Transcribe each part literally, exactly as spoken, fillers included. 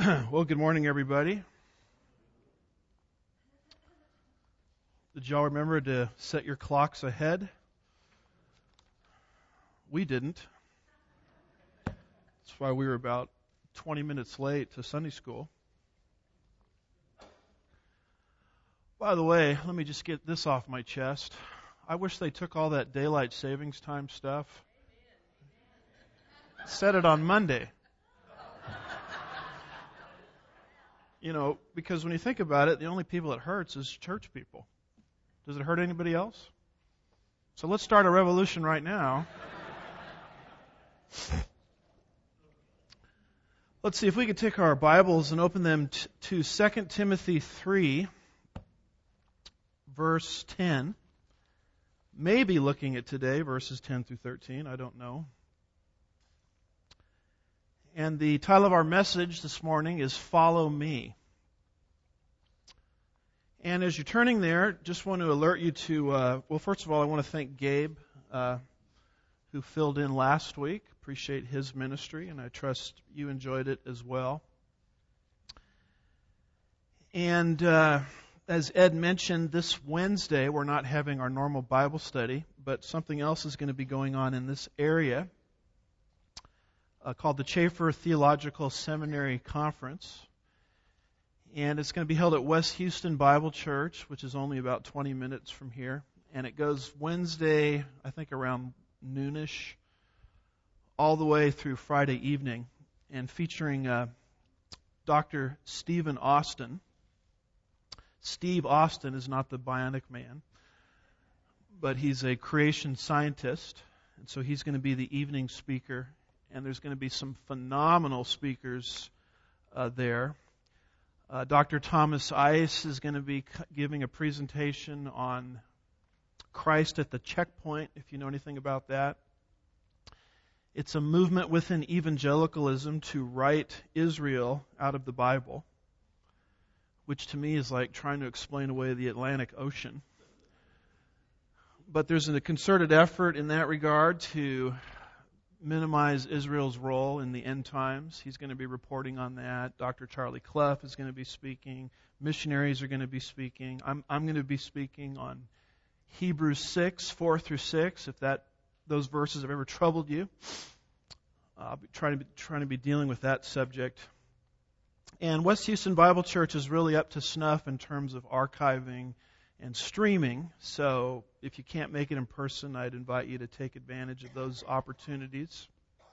Well, good morning, everybody. Did y'all remember to set your clocks ahead? We didn't. That's why we were about twenty minutes late to Sunday school. By the way, let me just get this off my chest. I wish they took all that daylight savings time stuff. Set it on Monday. You know, because when you think about it, the only people it hurts is church people. Does it hurt anybody else? So let's start a revolution right now. Let's see if we could take our Bibles and open them t- to Second Timothy three, verse ten. Maybe looking at today, verses ten through thirteen. I don't know. And the title of our message this morning is Follow Me. And as you're turning there, just want to alert you to, uh, well, first of all, I want to thank Gabe, uh, who filled in last week. Appreciate his ministry, and I trust you enjoyed it as well. And uh, as Ed mentioned, this Wednesday we're not having our normal Bible study, but something else is going to be going on in this area. Uh, called the Chafer Theological Seminary Conference. And it's going to be held at West Houston Bible Church, which is only about twenty minutes from here. And it goes Wednesday, I think around noonish, all the way through Friday evening, and featuring uh, Doctor Stephen Austin. Steve Austin is not the Bionic Man, but he's a creation scientist, and so he's going to be the evening speaker. And there's going to be some phenomenal speakers uh, there. Uh, Doctor Thomas Ice is going to be giving a presentation on Christ at the checkpoint, if you know anything about that. It's a movement within evangelicalism to write Israel out of the Bible, which to me is like trying to explain away the Atlantic Ocean. But there's a concerted effort in that regard to minimize Israel's role in the end times. He's going to be reporting on that. Doctor Charlie Clough is going to be speaking. Missionaries are going to be speaking. I'm I'm going to be speaking on Hebrews six, four through six, if that those verses have ever troubled you. I'll be trying to be, trying to be dealing with that subject. And West Houston Bible Church is really up to snuff in terms of archiving and streaming. So if you can't make it in person, I'd invite you to take advantage of those opportunities.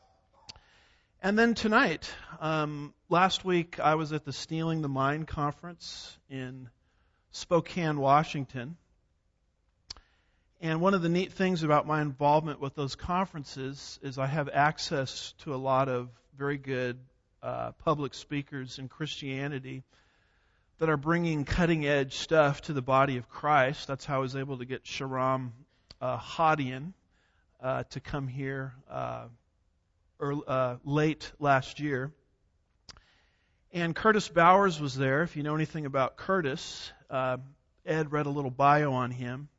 And then tonight, um, last week I was at the Stealing the Mind conference in Spokane, Washington. And one of the neat things about my involvement with those conferences is I have access to a lot of very good uh, public speakers in Christianity that are bringing cutting-edge stuff to the body of Christ. That's how I was able to get Sharam uh, Hadian uh, to come here uh, early, uh, late last year. And Curtis Bowers was there. If you know anything about Curtis, uh, Ed read a little bio on him.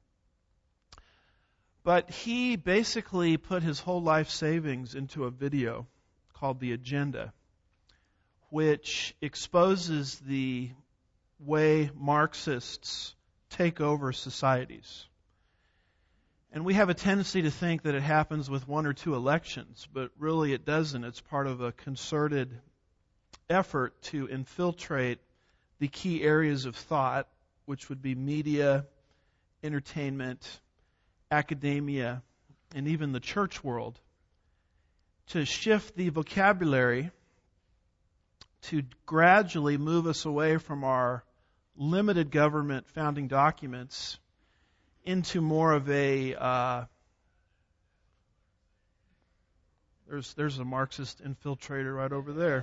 But he basically put his whole life savings into a video called The Agenda, which exposes the way Marxists take over societies. And we have a tendency to think that it happens with one or two elections, but really it doesn't. It's part of a concerted effort to infiltrate the key areas of thought, which would be media, entertainment, academia, and even the church world, to shift the vocabulary to gradually move us away from our limited government founding documents into more of a uh, there's there's a Marxist infiltrator right over there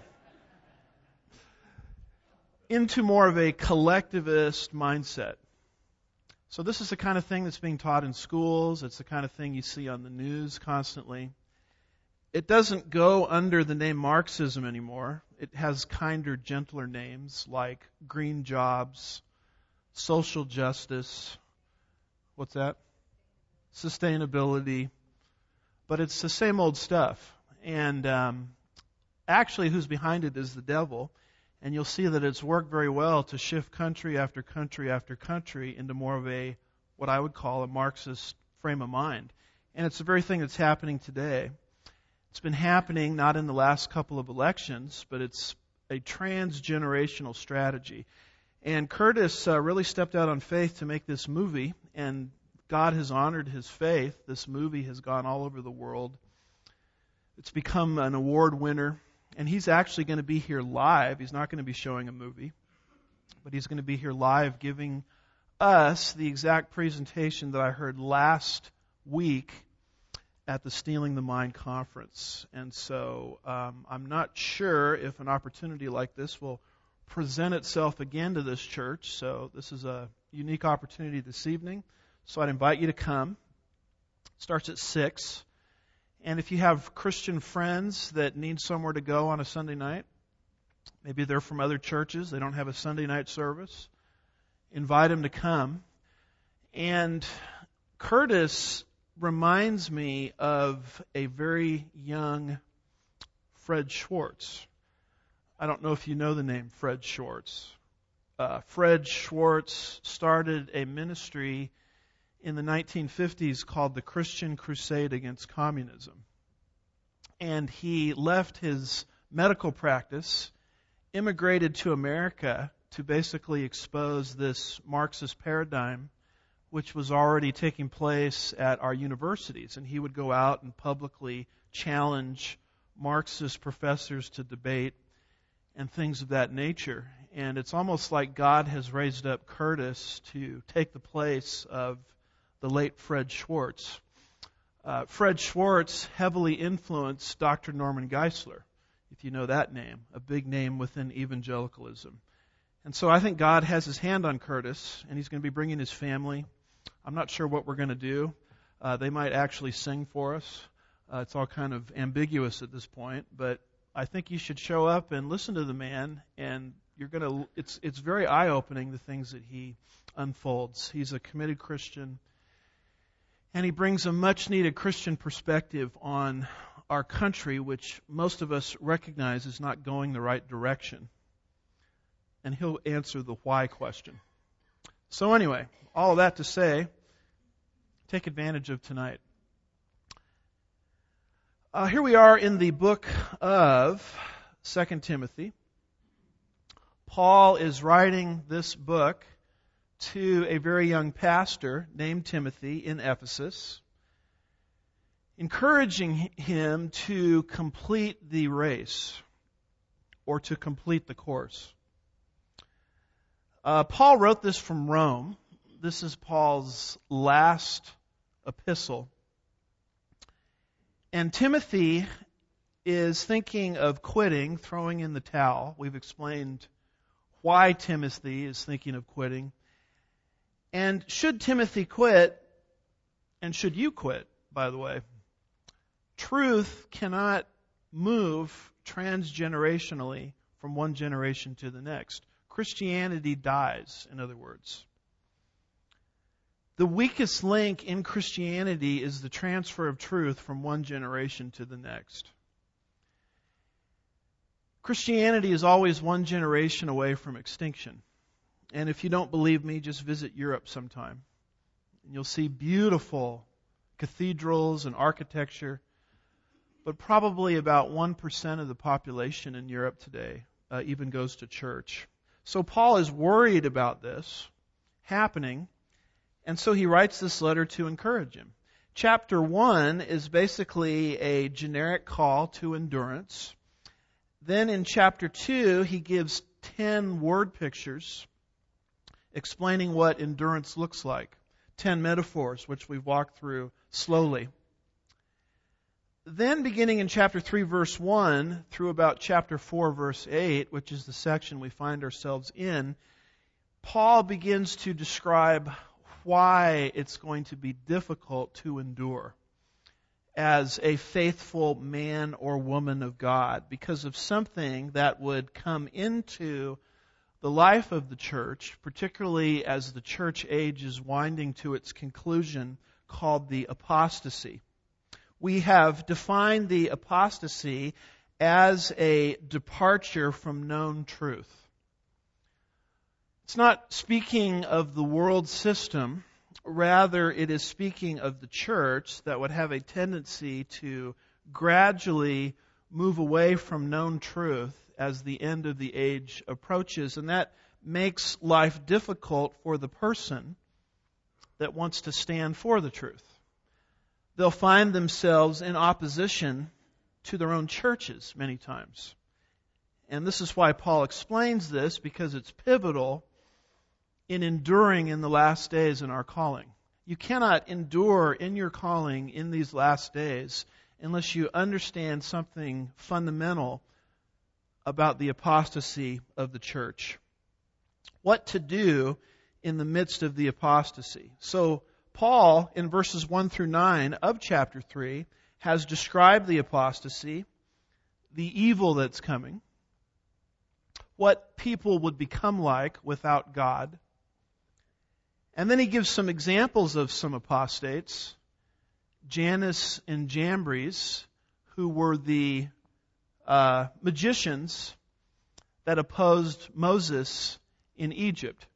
into more of a collectivist mindset. So this is the kind of thing that's being taught in schools. It's the kind of thing you see on the news constantly. It doesn't go under the name Marxism anymore. It has kinder, gentler names like green jobs, social justice, what's that? Sustainability. But it's the same old stuff. And um, actually who's behind it is the devil. And you'll see that it's worked very well to shift country after country after country into more of a, what I would call a Marxist frame of mind. And it's the very thing that's happening today. It's been happening not in the last couple of elections, but it's a transgenerational strategy. And Curtis uh, really stepped out on faith to make this movie, and God has honored his faith. This movie has gone all over the world. It's become an award winner. And he's actually going to be here live. He's not going to be showing a movie, but he's going to be here live giving us the exact presentation that I heard last week at the Stealing the Mind conference. And so um, I'm not sure if an opportunity like this will present itself again to this church. So this is a unique opportunity this evening. So I'd invite you to come. It starts at six. And if you have Christian friends that need somewhere to go on a Sunday night, maybe they're from other churches, they don't have a Sunday night service, invite them to come. And Curtis reminds me of a very young Fred Schwartz. I don't know if you know the name Fred Schwartz. Uh, Fred Schwartz started a ministry in the nineteen fifties called the Christian Crusade Against Communism. And he left his medical practice, immigrated to America to basically expose this Marxist paradigm, which was already taking place at our universities. And he would go out and publicly challenge Marxist professors to debate and things of that nature. And it's almost like God has raised up Curtis to take the place of the late Fred Schwartz. Uh, Fred Schwartz heavily influenced Doctor Norman Geisler, if you know that name, a big name within evangelicalism. And so I think God has his hand on Curtis, and he's going to be bringing his family. I'm not sure what we're going to do. Uh, they might actually sing for us. Uh, it's all kind of ambiguous at this point, but I think you should show up and listen to the man, and you're going to. It's it's very eye-opening, the things that he unfolds. He's a committed Christian. And he brings a much-needed Christian perspective on our country, which most of us recognize is not going the right direction. And he'll answer the why question. So anyway, all of that to say, take advantage of tonight. Uh, here we are in the book of Second Timothy. Paul is writing this book to a very young pastor named Timothy in Ephesus, encouraging him to complete the race or to complete the course. Uh, Paul wrote this from Rome. This is Paul's last epistle. And Timothy is thinking of quitting, throwing in the towel. We've explained why Timothy is thinking of quitting. And should Timothy quit, and should you quit, by the way, truth cannot move transgenerationally from one generation to the next. Christianity dies, in other words. The weakest link in Christianity is the transfer of truth from one generation to the next. Christianity is always one generation away from extinction. And if you don't believe me, just visit Europe sometime. And you'll see beautiful cathedrals and architecture, but probably about one percent of the population in Europe today uh, even goes to church. So Paul is worried about this happening, and so he writes this letter to encourage him. Chapter one is basically a generic call to endurance. Then in chapter two, he gives ten word pictures explaining what endurance looks like. Ten metaphors, which we've walked through slowly. Then beginning in chapter three, verse one, through about chapter four, verse eight, which is the section we find ourselves in, Paul begins to describe why it's going to be difficult to endure as a faithful man or woman of God, because of something that would come into the life of the church, particularly as the church age is winding to its conclusion, called the apostasy. We have defined the apostasy as a departure from known truth. It's not speaking of the world system. Rather, it is speaking of the church that would have a tendency to gradually move away from known truth as the end of the age approaches. And that makes life difficult for the person that wants to stand for the truth. They'll find themselves in opposition to their own churches many times. And this is why Paul explains this, because it's pivotal in enduring in the last days in our calling. You cannot endure in your calling in these last days unless you understand something fundamental about the apostasy of the church. What to do in the midst of the apostasy. So Paul, in verses one through nine of chapter three, has described the apostasy, the evil that's coming, what people would become like without God. And then he gives some examples of some apostates, Jannes and Jambres, who were the uh, magicians that opposed Moses in Egypt.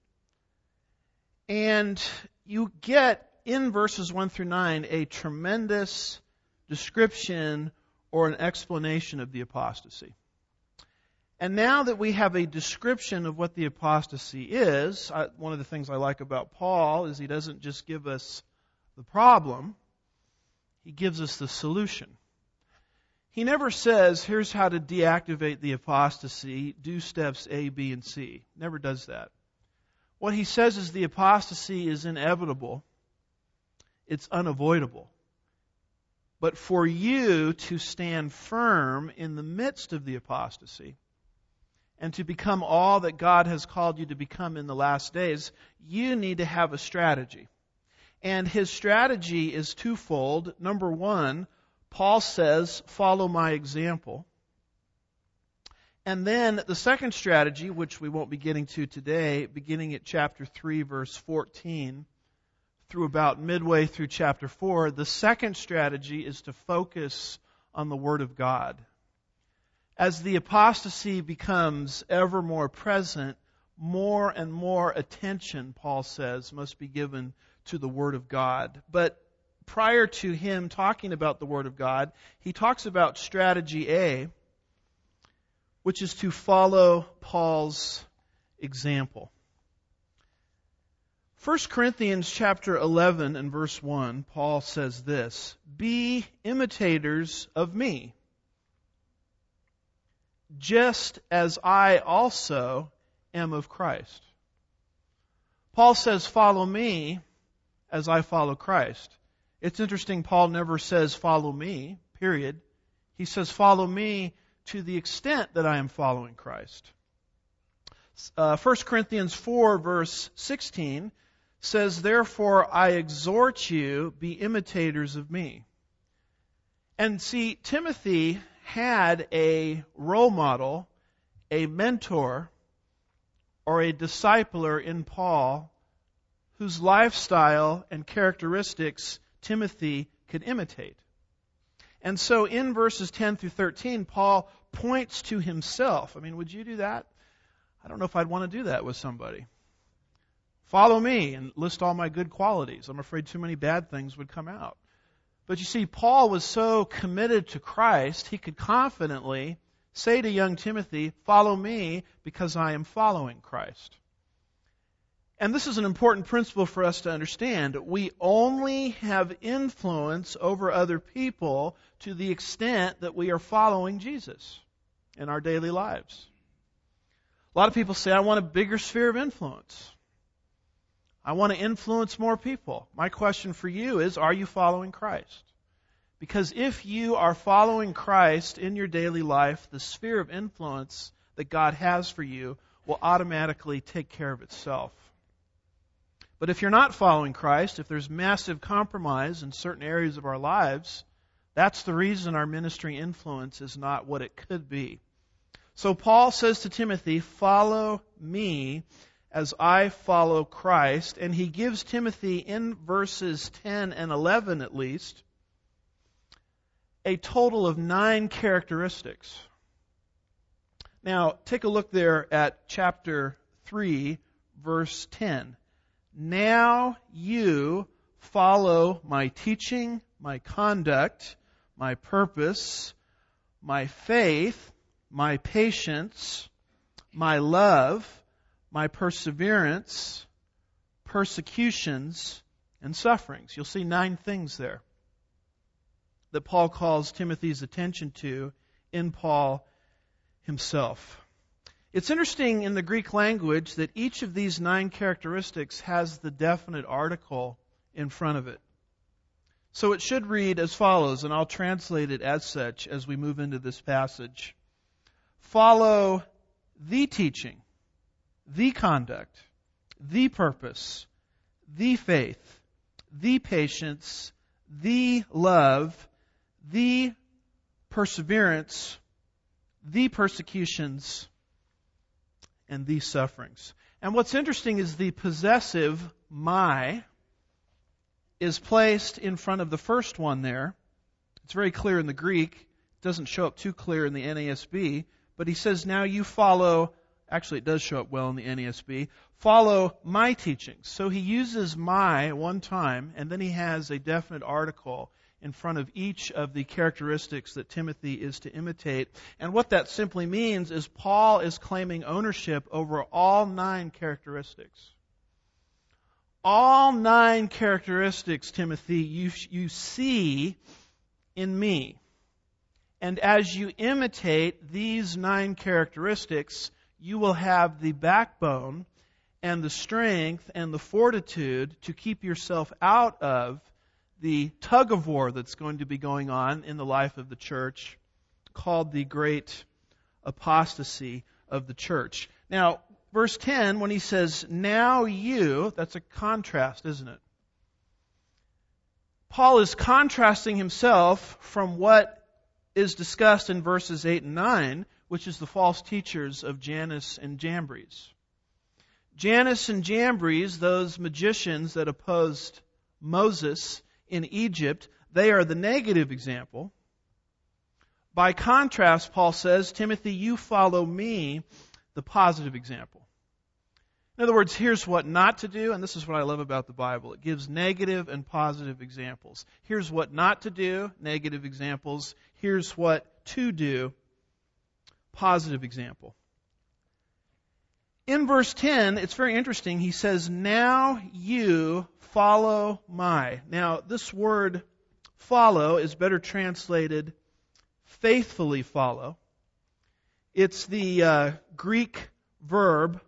And you get in verses one through nine a tremendous description or an explanation of the apostasy. And now that we have a description of what the apostasy is, I, one of the things I like about Paul is he doesn't just give us the problem, he gives us the solution. He never says, here's how to deactivate the apostasy, do steps A, B, and C. Never does that. What he says is the apostasy is inevitable. It's unavoidable. But for you to stand firm in the midst of the apostasy and to become all that God has called you to become in the last days, you need to have a strategy. And his strategy is twofold. Number one, Paul says, follow my example. And then the second strategy, which we won't be getting to today, beginning at chapter three, verse fourteen, through about midway through chapter four, the second strategy is to focus on the Word of God. As the apostasy becomes ever more present, more and more attention, Paul says, must be given to the Word of God. But prior to him talking about the Word of God, he talks about strategy A, which is to follow Paul's example. First Corinthians chapter eleven and verse one, Paul says this, be imitators of me, just as I also am of Christ. Paul says, follow me as I follow Christ. It's interesting, Paul never says, follow me, period. He says, follow me to the extent that I am following Christ. Uh, First Corinthians four, verse sixteen, says, therefore I exhort you, be imitators of me. And see, Timothy had a role model, a mentor, or a discipler in Paul, whose lifestyle and characteristics Timothy could imitate. And so in verses ten through thirteen, Paul points to himself. I mean, would you do that? I don't know if I'd want to do that with somebody. Follow me and list all my good qualities. I'm afraid too many bad things would come out. But you see, Paul was so committed to Christ, he could confidently say to young Timothy, follow me because I am following Christ. And this is an important principle for us to understand. We only have influence over other people to the extent that we are following Jesus in our daily lives. A lot of people say, I want a bigger sphere of influence. I want to influence more people. My question for you is, are you following Christ? Because if you are following Christ in your daily life, the sphere of influence that God has for you will automatically take care of itself. But if you're not following Christ, if there's massive compromise in certain areas of our lives, that's the reason our ministry influence is not what it could be. So Paul says to Timothy, follow me as I follow Christ. And he gives Timothy in verses ten and eleven at least a total of nine characteristics. Now, take a look there at chapter three, verse ten. Now you follow my teaching, my conduct, my purpose, my faith, my patience, my love, my perseverance, persecutions, and sufferings. You'll see nine things there that Paul calls Timothy's attention to in Paul himself. It's interesting in the Greek language that each of these nine characteristics has the definite article in front of it. So it should read as follows, and I'll translate it as such as we move into this passage. Follow the teaching, the conduct, the purpose, the faith, the patience, the love, the perseverance, the persecutions, and the sufferings. And what's interesting is the possessive my is placed in front of the first one there. It's very clear in the Greek. It doesn't show up too clear in the N A S B. But he says, now you follow, actually it does show up well in the N A S B, follow my teachings. So he uses my one time, and then he has a definite article in front of each of the characteristics that Timothy is to imitate. And what that simply means is Paul is claiming ownership over all nine characteristics. All nine characteristics, Timothy, you, you see in me. And as you imitate these nine characteristics, you will have the backbone and the strength and the fortitude to keep yourself out of the tug of war that's going to be going on in the life of the church, called the great apostasy of the church. Now, verse ten, when he says, now you, that's a contrast, isn't it? Paul is contrasting himself from what is discussed in verses eight and nine, which is the false teachers of Jannes and Jambres. Jannes and Jambres, those magicians that opposed Moses in Egypt, they are the negative example. By contrast, Paul says, Timothy, you follow me, the positive example. In other words, here's what not to do, and this is what I love about the Bible. It gives negative and positive examples. Here's what not to do, negative examples. Here's what to do, positive example. In verse ten, it's very interesting. He says, now you follow my. Now, this word follow is better translated faithfully follow. It's the uh, Greek verb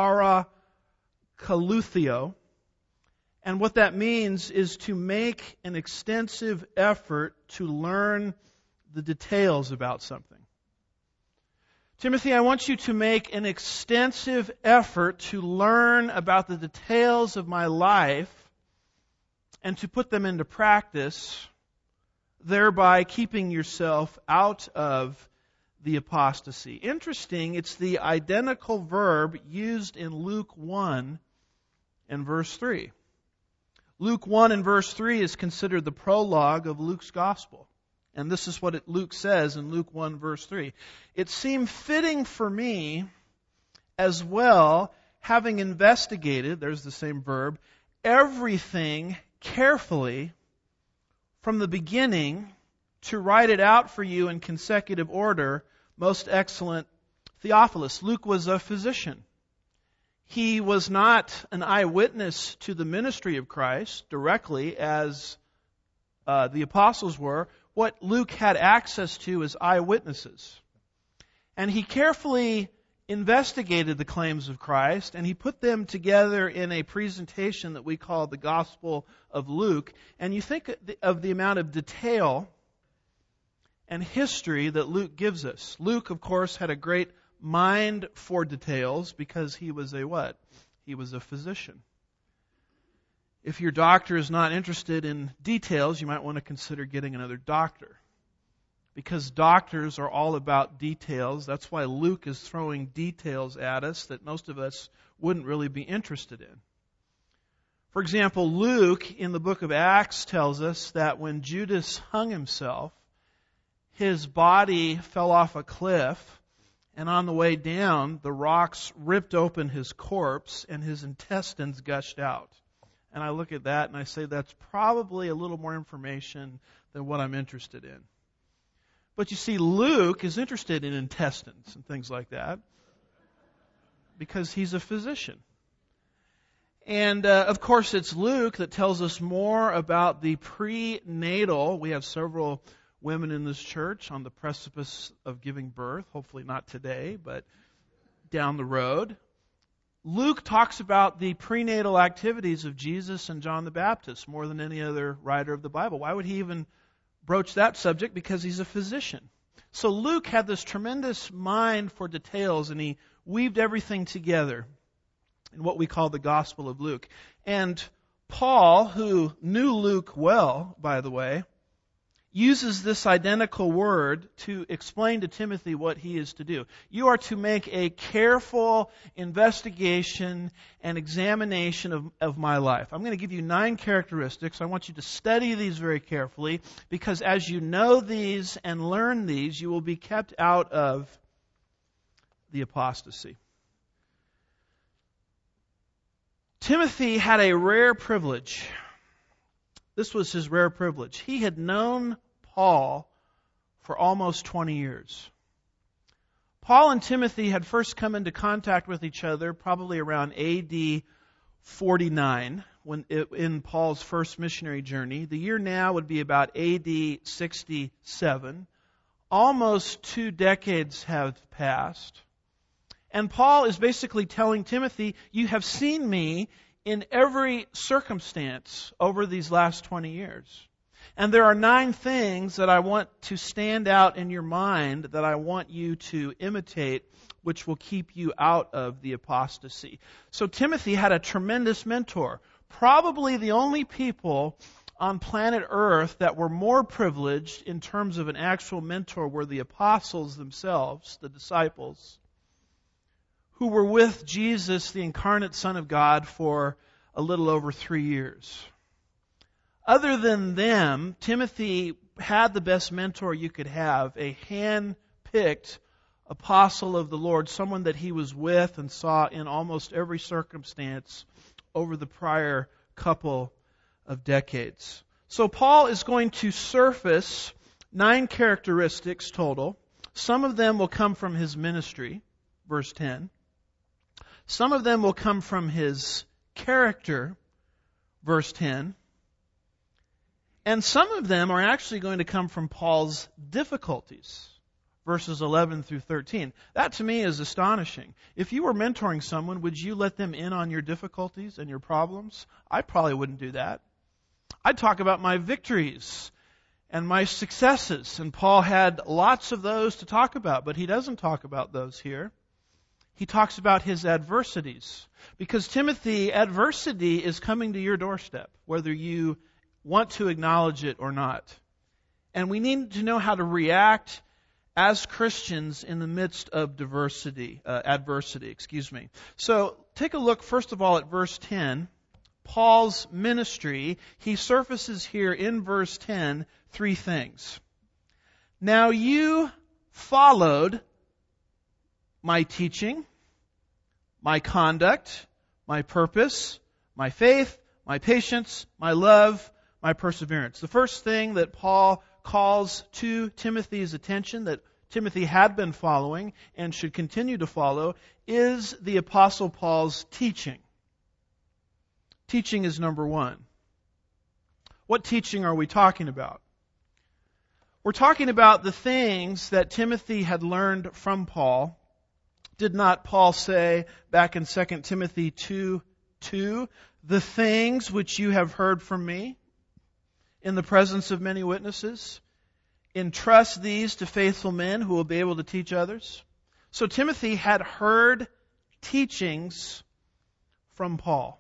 parakaluthio. And what that means is to make an extensive effort to learn the details about something. Timothy, I want you to make an extensive effort to learn about the details of my life and to put them into practice, thereby keeping yourself out of the apostasy. Interesting, it's the identical verb used in Luke one and verse three. Luke one and verse three is considered the prologue of Luke's gospel. And this is what it, Luke says in Luke one verse three. It seemed fitting for me as well, having investigated, there's the same verb, everything carefully from the beginning to write it out for you in consecutive order, most excellent Theophilus. Luke was a physician. He was not an eyewitness to the ministry of Christ directly as uh, the apostles were. What Luke had access to is eyewitnesses. And he carefully investigated the claims of Christ, and he put them together in a presentation that we call the Gospel of Luke. And you think of the amount of detail and history that Luke gives us. Luke, of course, had a great mind for details because he was a what? He was a physician. If your doctor is not interested in details, you might want to consider getting another doctor. Because doctors are all about details. That's why Luke is throwing details at us that most of us wouldn't really be interested in. For example, Luke in the book of Acts tells us that when Judas hung himself, his body fell off a cliff, And on the way down, the rocks ripped open his corpse and his intestines gushed out. And I look at that and I say that's probably a little more information than what I'm interested in. But you see, Luke is interested in intestines and things like that because he's a physician. And, uh, of course, it's Luke that tells us more about the prenatal. We have several women in this church on the precipice of giving birth. Hopefully not today, but down the road. Luke talks about the prenatal activities of Jesus and John the Baptist more than any other writer of the Bible. Why would he even broach that subject? Because he's a physician. So Luke had this tremendous mind for details, and he weaved everything together in what we call the Gospel of Luke. And Paul, who knew Luke well, by the way, uses this identical word to explain to Timothy what he is to do. You are to make a careful investigation and examination of, of my life. I'm going to give you nine characteristics. I want you to study these very carefully, because as you know these and learn these, you will be kept out of the apostasy. Timothy had a rare privilege. This was his rare privilege. He had known Paul for almost twenty years. Paul and Timothy had first come into contact with each other probably around A D forty-nine, when it, in Paul's first missionary journey. The year now would be about A D sixty-seven. Almost two decades have passed. And Paul is basically telling Timothy, you have seen me in every circumstance over these last twenty years. And there are nine things that I want to stand out in your mind that I want you to imitate, which will keep you out of the apostasy. So Timothy had a tremendous mentor. Probably the only people on planet Earth that were more privileged in terms of an actual mentor were the apostles themselves, the disciples, who were with Jesus, the incarnate Son of God, for a little over three years. Other than them, Timothy had the best mentor you could have, a hand-picked apostle of the Lord, someone that he was with and saw in almost every circumstance over the prior couple of decades. So Paul is going to surface nine characteristics total. Some of them will come from his ministry, verse ten. Some of them will come from his character, verse ten. And some of them are actually going to come from Paul's difficulties, verses eleven through thirteen. That to me is astonishing. If you were mentoring someone, would you let them in on your difficulties and your problems? I probably wouldn't do that. I'd talk about my victories and my successes. And Paul had lots of those to talk about, but he doesn't talk about those here. He talks about his adversities. Because Timothy, adversity is coming to your doorstep, whether you want to acknowledge it or not. And we need to know how to react as Christians in the midst of diversity, uh, adversity, excuse me. So take a look first of all at verse ten. Paul's ministry, he surfaces here in verse ten three things. Now you followed my teaching, my conduct, my purpose, my faith, my patience, my love, my perseverance. The first thing that Paul calls to Timothy's attention, that Timothy had been following and should continue to follow, is the Apostle Paul's teaching. Teaching is number one. What teaching are we talking about? We're talking about the things that Timothy had learned from Paul. Did not Paul say back in Second Timothy two two, the things which you have heard from me in the presence of many witnesses, entrust these to faithful men who will be able to teach others? So Timothy had heard teachings from Paul.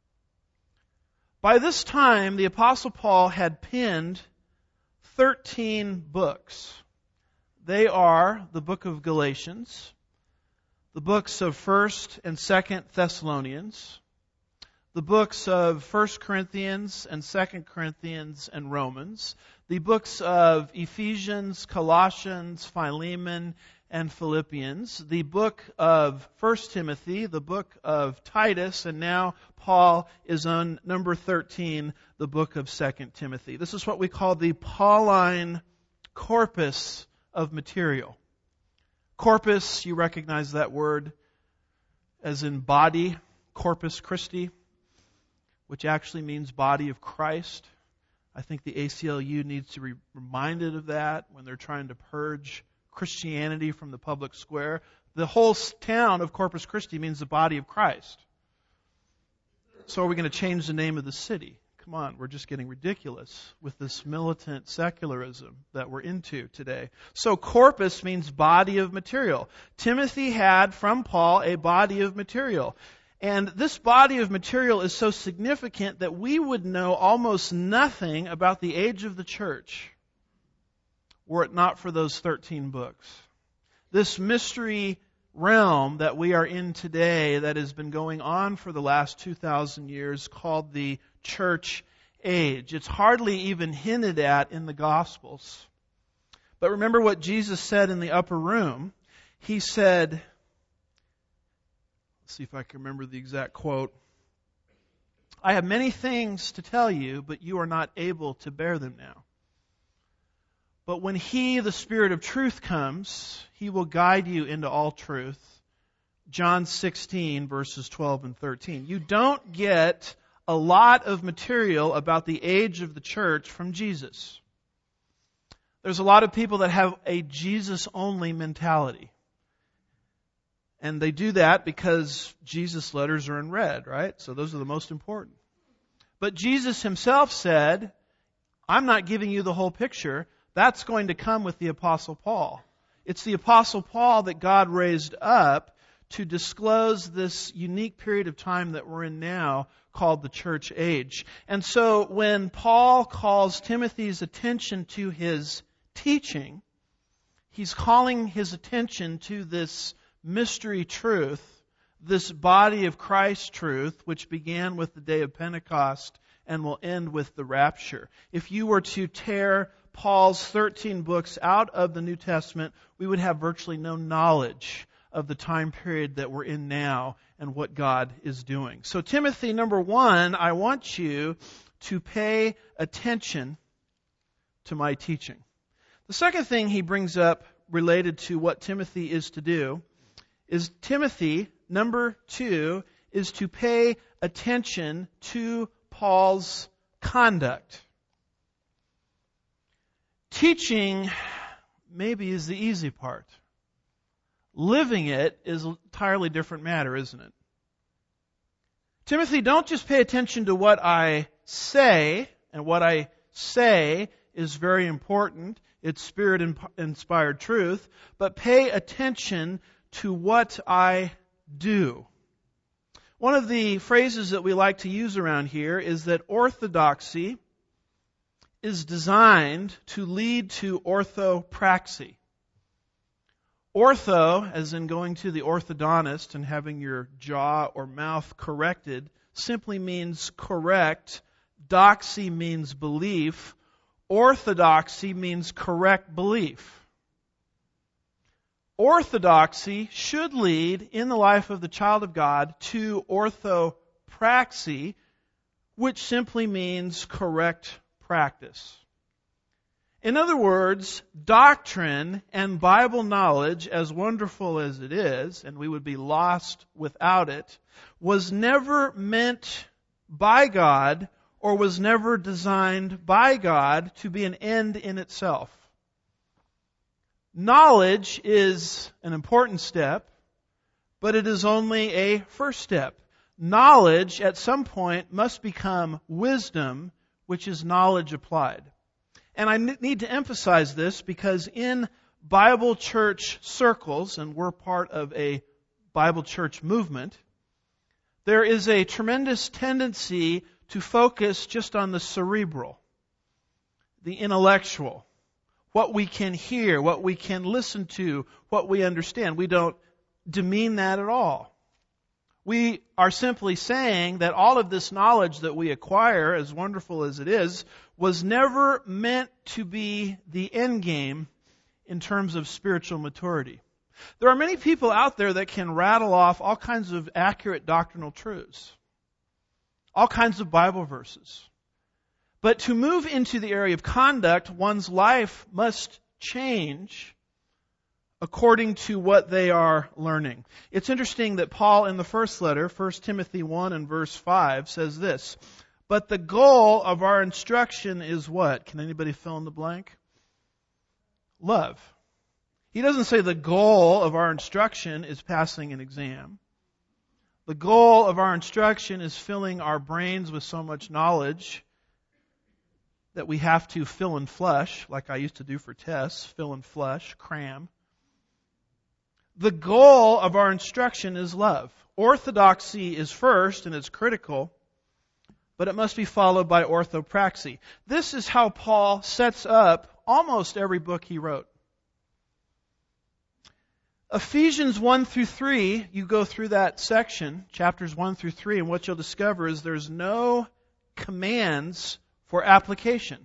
By this time, the Apostle Paul had penned thirteen books. They are the book of Galatians, the books of First and Second Thessalonians, the books of First Corinthians and Second Corinthians and Romans, the books of Ephesians, Colossians, Philemon, and Philippians, the book of First Timothy, the book of Titus, and now Paul is on number thirteen, the book of Second Timothy. This is what we call the Pauline corpus of material. Corpus, you recognize that word as in body, Corpus Christi, which actually means body of Christ. I think the A C L U needs to be reminded of that when they're trying to purge Christianity from the public square. The whole town of Corpus Christi means the body of Christ. So are we going to change the name of the city? Come on, we're just getting ridiculous with this militant secularism that we're into today. So corpus means body of material. Timothy had from Paul a body of material. And this body of material is so significant that we would know almost nothing about the age of the church were it not for those thirteen books. This mystery realm that we are in today that has been going on for the last two thousand years called the church age. It's hardly even hinted at in the Gospels. But remember what Jesus said in the upper room. He said, let's see if I can remember the exact quote. I have many things to tell you, but you are not able to bear them now. But when He, the Spirit of truth, comes, He will guide you into all truth. John sixteen, verses twelve and thirteen. You don't get a lot of material about the age of the church from Jesus. There's a lot of people that have a Jesus-only mentality. And they do that because Jesus' letters are in red, right? So those are the most important. But Jesus Himself said, I'm not giving you the whole picture. That's going to come with the Apostle Paul. It's the Apostle Paul that God raised up to disclose this unique period of time that we're in now called the church age. And so when Paul calls Timothy's attention to his teaching, he's calling his attention to this mystery truth, this body of Christ truth, which began with the day of Pentecost and will end with the rapture. If you were to tear Paul's thirteen books out of the New Testament, we would have virtually no knowledge of the time period that we're in now and what God is doing. So Timothy, number one, I want you to pay attention to my teaching. The second thing he brings up related to what Timothy is to do is Timothy, number two, is to pay attention to Paul's conduct. Teaching maybe is the easy part. Living it is an entirely different matter, isn't it? Timothy, don't just pay attention to what I say, and what I say is very important. It's Spirit-inspired truth. But pay attention to what I do. One of the phrases that we like to use around here is that orthodoxy is designed to lead to orthopraxy. Ortho, as in going to the orthodontist and having your jaw or mouth corrected, simply means correct. Doxy means belief. Orthodoxy means correct belief. Orthodoxy should lead in the life of the child of God to orthopraxy, which simply means correct practice. In other words, doctrine and Bible knowledge, as wonderful as it is, and we would be lost without it, was never meant by God or was never designed by God to be an end in itself. Knowledge is an important step, but it is only a first step. Knowledge at some point must become wisdom, which is knowledge applied. And I need to emphasize this because in Bible church circles, and we're part of a Bible church movement, there is a tremendous tendency to focus just on the cerebral, the intellectual, what we can hear, what we can listen to, what we understand. We don't demean that at all. We are simply saying that all of this knowledge that we acquire, as wonderful as it is, was never meant to be the end game in terms of spiritual maturity. There are many people out there that can rattle off all kinds of accurate doctrinal truths, all kinds of Bible verses. But to move into the area of conduct, one's life must change according to what they are learning. It's interesting that Paul in the first letter, First Timothy one and verse five, says this, "But the goal of our instruction is what?" Can anybody fill in the blank? Love. He doesn't say the goal of our instruction is passing an exam. The goal of our instruction is filling our brains with so much knowledge that we have to fill in flesh, like I used to do for tests, fill in flesh, cram. The goal of our instruction is love. Orthodoxy is first, and it's critical, but it must be followed by orthopraxy. This is how Paul sets up almost every book he wrote. Ephesians one through three, you go through that section, chapters one through three, and what you'll discover is there's no commands for application.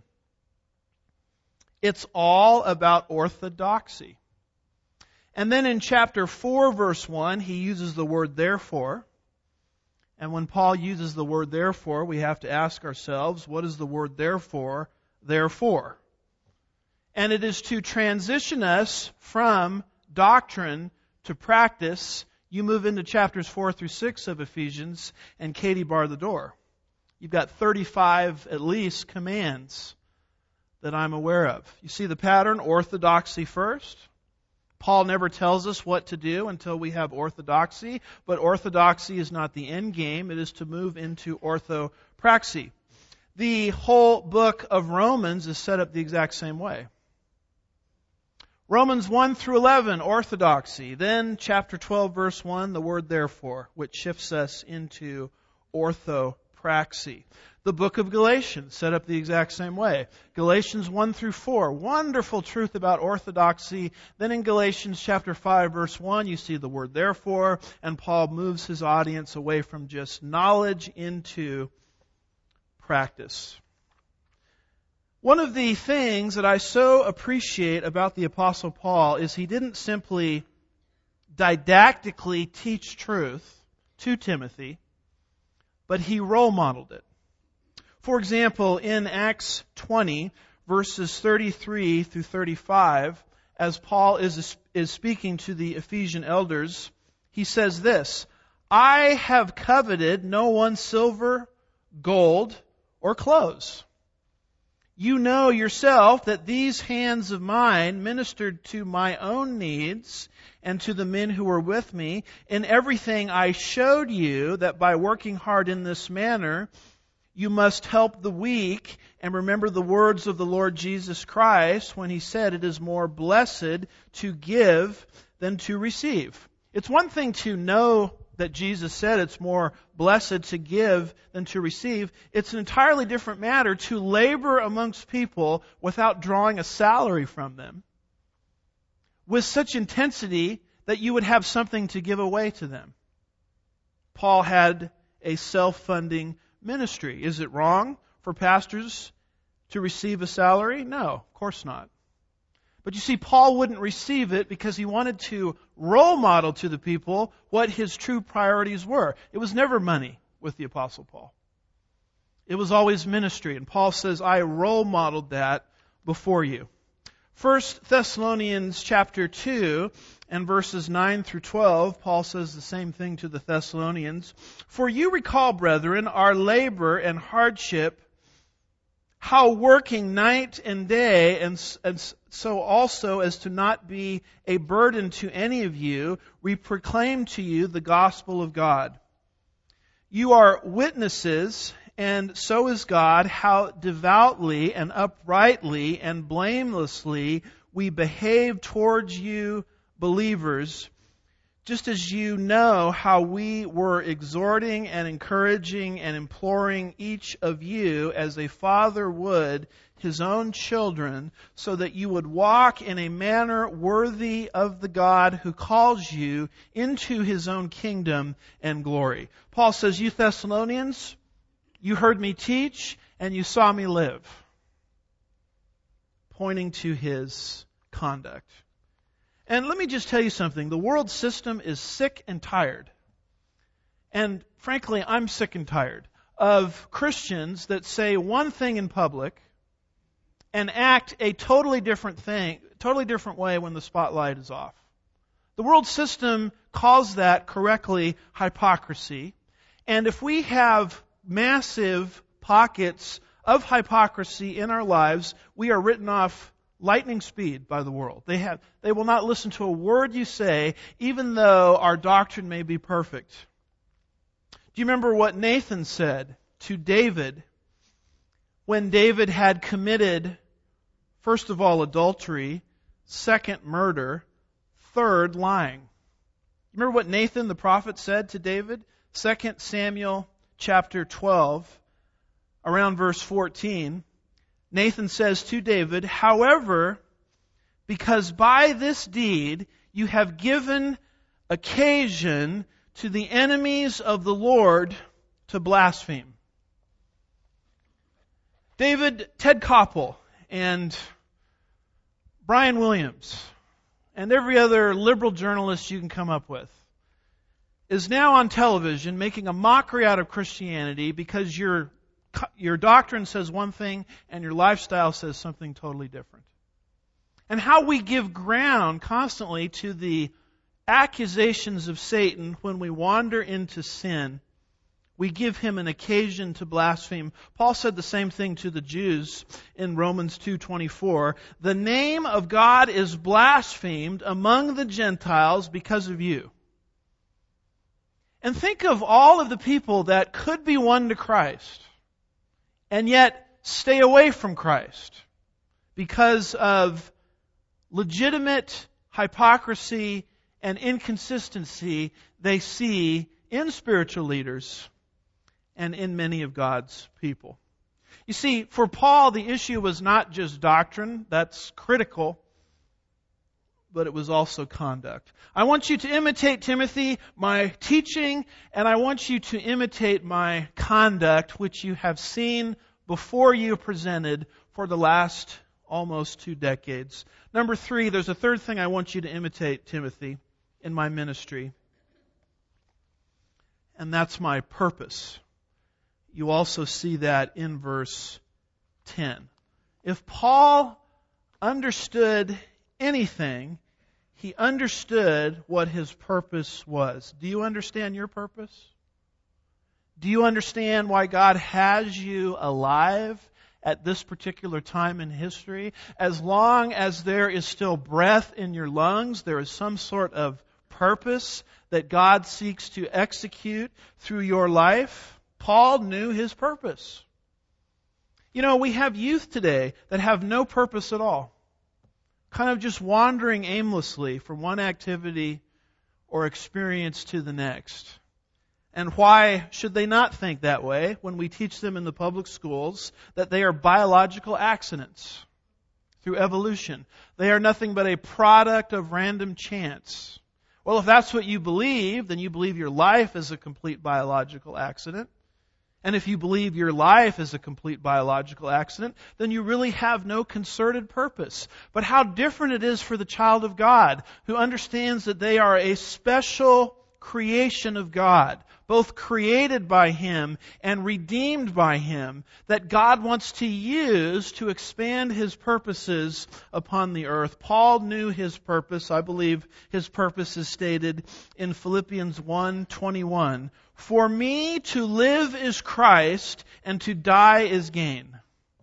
It's all about orthodoxy. And then in chapter four, verse one, he uses the word therefore. And when Paul uses the word therefore, we have to ask ourselves, what is the word therefore, therefore? And it is to transition us from doctrine to practice. You move into chapters four through six of Ephesians, and Katie barred the door. You've got thirty-five, at least, commands that I'm aware of. You see the pattern? Orthodoxy first. Paul never tells us what to do until we have orthodoxy, but orthodoxy is not the end game. It is to move into orthopraxy. The whole book of Romans is set up the exact same way. Romans one through eleven, orthodoxy. Then chapter twelve, verse one, the word therefore, which shifts us into orthopraxy. The book of Galatians, set up the exact same way. Galatians one through four, wonderful truth about orthodoxy. Then in Galatians chapter five, verse one, you see the word therefore, and Paul moves his audience away from just knowledge into practice. One of the things that I so appreciate about the Apostle Paul is he didn't simply didactically teach truth to Timothy, but he role modeled it. For example, in Acts twenty, verses thirty-three through thirty-five, as Paul is, is speaking to the Ephesian elders, he says this, "I have coveted no one's silver, gold, or clothes. You know yourself that these hands of mine ministered to my own needs and to the men who were with me. In everything I showed you that by working hard in this manner, you must help the weak, and remember the words of the Lord Jesus Christ when He said, 'It is more blessed to give than to receive.'" It's one thing to know that Jesus said it's more blessed to give than to receive. It's an entirely different matter to labor amongst people without drawing a salary from them, with such intensity that you would have something to give away to them. Paul had a self-funding ministry. Is it wrong for pastors to receive a salary? No, of course not. But you see, Paul wouldn't receive it because he wanted to role model to the people what his true priorities were. It was never money with the Apostle Paul. It was always ministry. And Paul says, I role modeled that before you. First Thessalonians chapter two and verses nine through twelve, Paul says the same thing to the Thessalonians. "For you recall, brethren, our labor and hardship, how working night and day, and, and so also as to not be a burden to any of you, we proclaim to you the gospel of God. You are witnesses, and so is God, how devoutly and uprightly and blamelessly we behave towards you believers, just as you know how we were exhorting and encouraging and imploring each of you as a father would his own children, so that you would walk in a manner worthy of the God who calls you into His own kingdom and glory." Paul says, you Thessalonians, you heard me teach and you saw me live, pointing to his conduct. And let me just tell you something. The world system is sick and tired. And frankly, I'm sick and tired of Christians that say one thing in public and act a totally different thing, totally different way when the spotlight is off. The world system calls that correctly hypocrisy. And if we have massive pockets of hypocrisy in our lives, we are written off lightning speed by the world. They have, they will not listen to a word you say, even though our doctrine may be perfect. Do you remember what Nathan said to David when David had committed, first of all, adultery, second, murder, third, lying? Remember what Nathan the prophet said to David? Second Samuel chapter twelve, around verse fourteen. Nathan says to David, "However, because by this deed you have given occasion to the enemies of the Lord to blaspheme." David, Ted Koppel, and Brian Williams, and every other liberal journalist you can come up with, is now on television making a mockery out of Christianity because your your doctrine says one thing and your lifestyle says something totally different. And how we give ground constantly to the accusations of Satan when we wander into sin, we give him an occasion to blaspheme. Paul said the same thing to the Jews in Romans two twenty-four. The name of God is blasphemed among the Gentiles because of you. And think of all of the people that could be won to Christ and yet stay away from Christ because of legitimate hypocrisy and inconsistency they see in spiritual leaders and in many of God's people. You see, for Paul, the issue was not just doctrine, that's critical, but it was also conduct. I want you to imitate, Timothy, my teaching, and I want you to imitate my conduct, which you have seen before you presented for the last almost two decades. Number three, there's a third thing I want you to imitate, Timothy, in my ministry, and that's my purpose. You also see that in verse ten. If Paul understood anything, he understood what his purpose was. Do you understand your purpose? Do you understand why God has you alive at this particular time in history? As long as there is still breath in your lungs, there is some sort of purpose that God seeks to execute through your life. Paul knew his purpose. You know, we have youth today that have no purpose at all. Kind of just wandering aimlessly from one activity or experience to the next. And why should they not think that way when we teach them in the public schools that they are biological accidents through evolution? They are nothing but a product of random chance. Well, if that's what you believe, then you believe your life is a complete biological accident. And if you believe your life is a complete biological accident, then you really have no concerted purpose. But how different it is for the child of God who understands that they are a special creation of God, both created by Him and redeemed by Him, that God wants to use to expand His purposes upon the earth. Paul knew his purpose. I believe his purpose is stated in Philippians one twenty-one. For me to live is Christ, and to die is gain.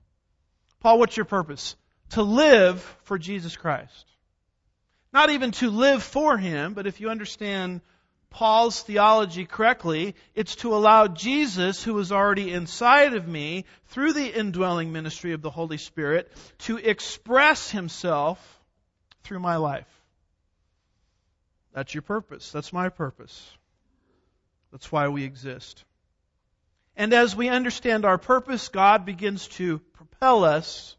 Paul, what's your purpose? To live for Jesus Christ. Not even to live for Him, but if you understand Paul's theology correctly, it's to allow Jesus, who is already inside of me, through the indwelling ministry of the Holy Spirit, to express Himself through my life. That's your purpose. That's my purpose. That's why we exist. And as we understand our purpose, God begins to propel us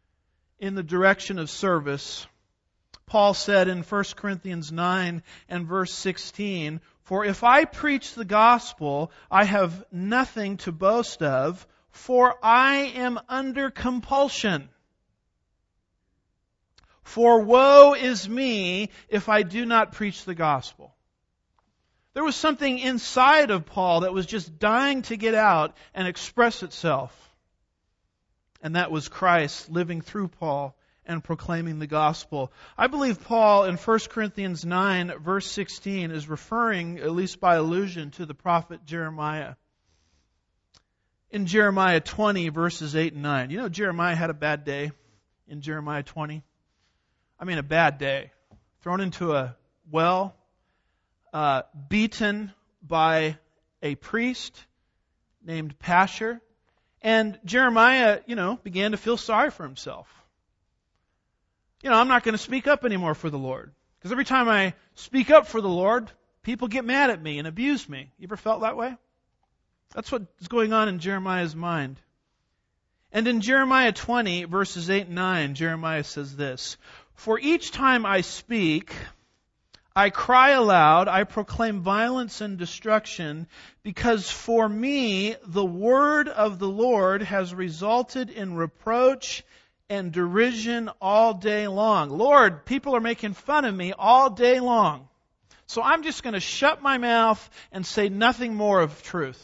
in the direction of service. Paul said in First Corinthians nine and verse sixteen, For if I preach the gospel, I have nothing to boast of, for I am under compulsion. For woe is me if I do not preach the gospel. There was something inside of Paul that was just dying to get out and express itself. And that was Christ living through Paul and proclaiming the gospel. I believe Paul in First Corinthians nine, verse sixteen, is referring, at least by allusion, to the prophet Jeremiah. In Jeremiah twenty, verses eight and nine. You know, Jeremiah had a bad day in Jeremiah twenty. I mean, a bad day. Thrown into a well, uh, beaten by a priest named Pashur. And Jeremiah, you know, began to feel sorry for himself. You know, I'm not going to speak up anymore for the Lord. Because every time I speak up for the Lord, people get mad at me and abuse me. You ever felt that way? That's what's going on in Jeremiah's mind. And in Jeremiah twenty, verses eight and nine, Jeremiah says this, For each time I speak, I cry aloud, I proclaim violence and destruction, because for me the word of the Lord has resulted in reproach and derision all day long. Lord, people are making fun of me all day long. So I'm just going to shut my mouth and say nothing more of truth.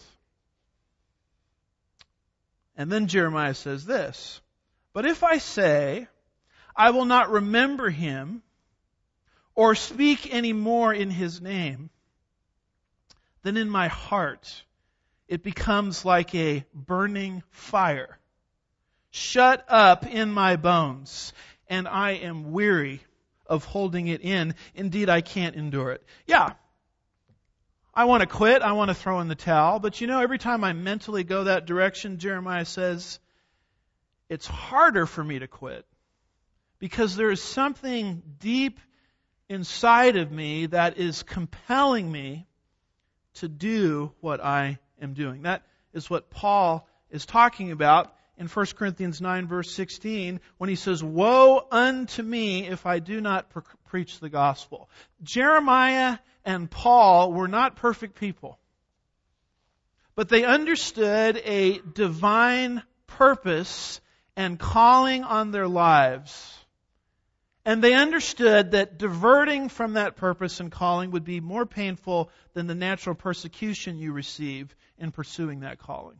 And then Jeremiah says this, But if I say, I will not remember him, or speak any more in his name, then in my heart it becomes like a burning fire, shut up in my bones, and I am weary of holding it in. Indeed, I can't endure it. Yeah, I want to quit. I want to throw in the towel. But you know, every time I mentally go that direction, Jeremiah says, it's harder for me to quit. Because there is something deep inside of me that is compelling me to do what I am doing. That is what Paul is talking about in First Corinthians nine, verse sixteen, when he says, Woe unto me if I do not pre- preach the gospel. Jeremiah and Paul were not perfect people, but they understood a divine purpose and calling on their lives. And they understood that diverting from that purpose and calling would be more painful than the natural persecution you receive in pursuing that calling.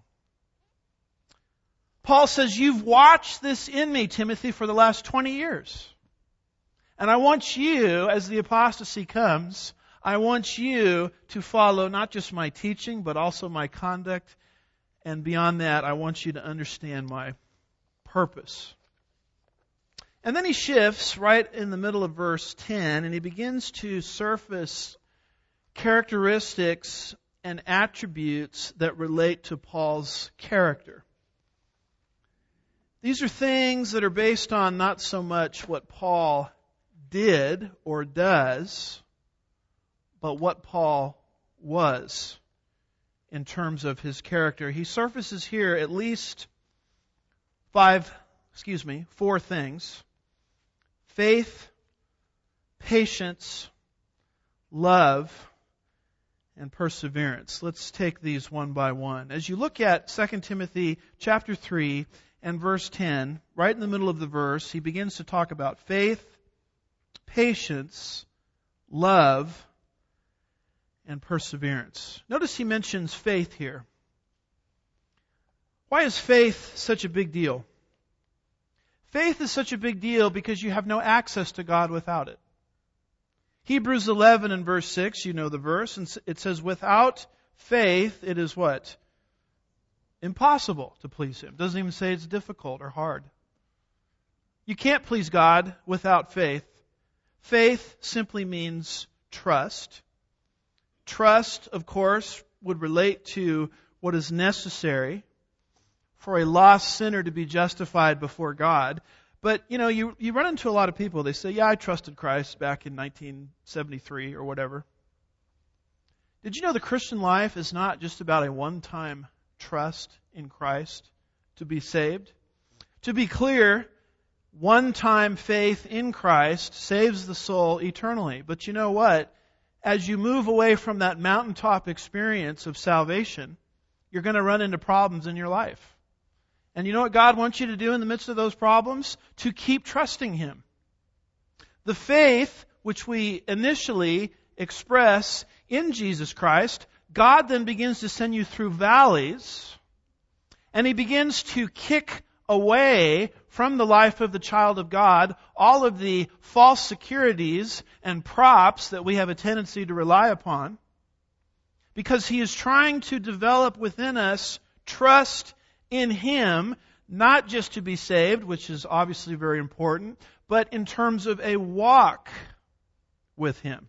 Paul says, you've watched this in me, Timothy, for the last twenty years. And I want you, as the apostasy comes, I want you to follow not just my teaching, but also my conduct. And beyond that, I want you to understand my purpose. And then he shifts right in the middle of verse ten, and he begins to surface characteristics and attributes that relate to Paul's character. These are things that are based on not so much what Paul did or does, but what Paul was in terms of his character. He surfaces here at least five, excuse me, four things. Faith, patience, love, and perseverance. Let's take these one by one. As you look at Second Timothy chapter three and verse ten, right in the middle of the verse, he begins to talk about faith, patience, love, and perseverance. Notice he mentions faith here. Why is faith such a big deal? Faith is such a big deal because you have no access to God without it. Hebrews eleven and verse six, you know the verse, and it says, without faith, it is what? Impossible to please Him. It doesn't even say it's difficult or hard. You can't please God without faith. Faith simply means trust. Trust, of course, would relate to what is necessary for a lost sinner to be justified before God. But, you know, you, you run into a lot of people, they say, yeah, I trusted Christ back in nineteen seventy-three or whatever. Did you know the Christian life is not just about a one-time trust in Christ to be saved? To be clear, one-time faith in Christ saves the soul eternally. But you know what? As you move away from that mountaintop experience of salvation, you're going to run into problems in your life. And you know what God wants you to do in the midst of those problems? To keep trusting Him. The faith which we initially express in Jesus Christ, God then begins to send you through valleys, and He begins to kick away from the life of the child of God all of the false securities and props that we have a tendency to rely upon, because He is trying to develop within us trust in Him, not just to be saved, which is obviously very important, but in terms of a walk with Him.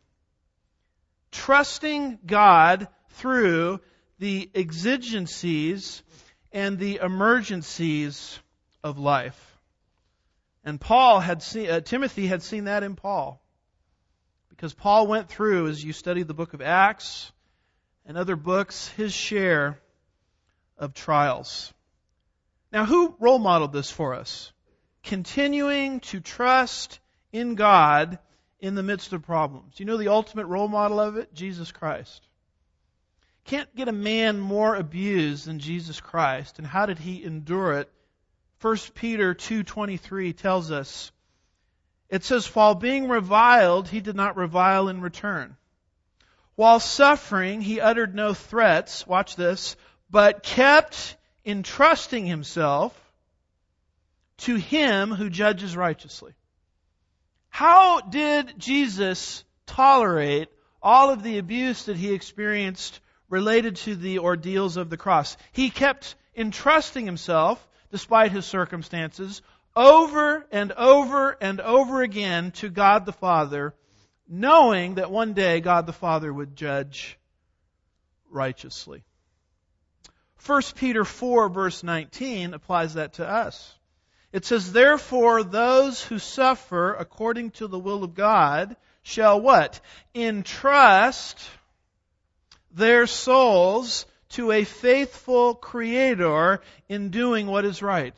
Trusting God through the exigencies and the emergencies of life. And Paul had seen, uh, Timothy had seen that in Paul. Because Paul went through, as you study the book of Acts and other books, his share of trials. Now, who role modeled this for us? Continuing to trust in God in the midst of problems. You know the ultimate role model of it? Jesus Christ. Can't get a man more abused than Jesus Christ. And how did He endure it? First Peter two twenty-three tells us, it says, while being reviled, He did not revile in return. While suffering, He uttered no threats, watch this, but kept entrusting Himself to Him who judges righteously. How did Jesus tolerate all of the abuse that He experienced related to the ordeals of the cross? He kept entrusting Himself, despite His circumstances, over and over and over again to God the Father, knowing that one day God the Father would judge righteously. First Peter four verse nineteen applies that to us. It says, therefore those who suffer according to the will of God shall what? Entrust their souls to a faithful Creator in doing what is right.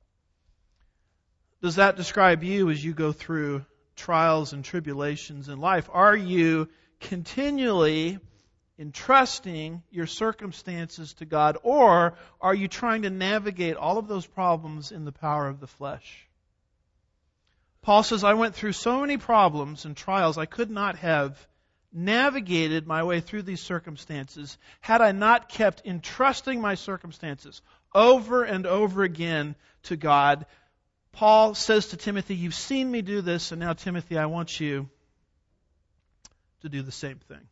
Does that describe you as you go through trials and tribulations in life? Are you continually entrusting your circumstances to God, or are you trying to navigate all of those problems in the power of the flesh? Paul says, I went through so many problems and trials, I could not have navigated my way through these circumstances had I not kept entrusting my circumstances over and over again to God. Paul says to Timothy, you've seen me do this, and now, Timothy, I want you to do the same thing.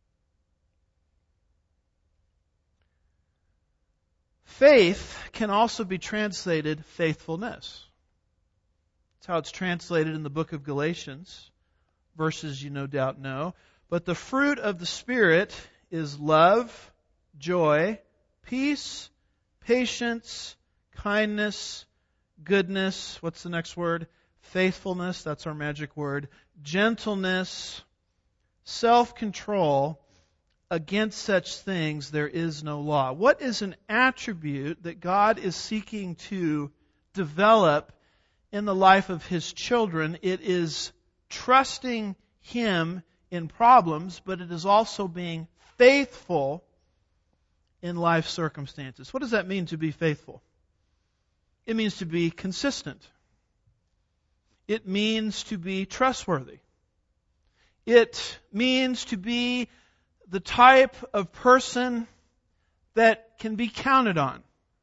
Faith can also be translated faithfulness. That's how it's translated in the book of Galatians, verses you no doubt know. But the fruit of the Spirit is love, joy, peace, patience, kindness, goodness. What's the next word? Faithfulness. That's our magic word. Gentleness, self-control. Against such things there is no law. What is an attribute that God is seeking to develop in the life of His children? It is trusting Him in problems, but it is also being faithful in life circumstances. What does that mean, to be faithful? It means to be consistent. It means to be trustworthy. It means to be the type of person that can be counted on.